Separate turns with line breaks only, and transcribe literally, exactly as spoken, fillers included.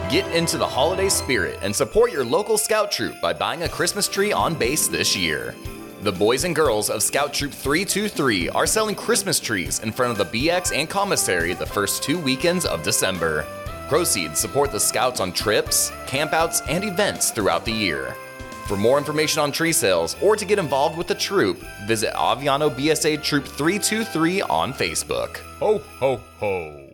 Get into the holiday spirit and support your local Scout Troop by buying a Christmas tree on base this year. The boys and girls of Scout Troop three two three are selling Christmas trees in front of the B X and commissary the first two weekends of December. Proceeds support the Scouts on trips, campouts, and events throughout the year. For more information on tree sales or to get involved with the troop, visit Aviano B S A Troop three two three on Facebook.
Ho, ho, ho.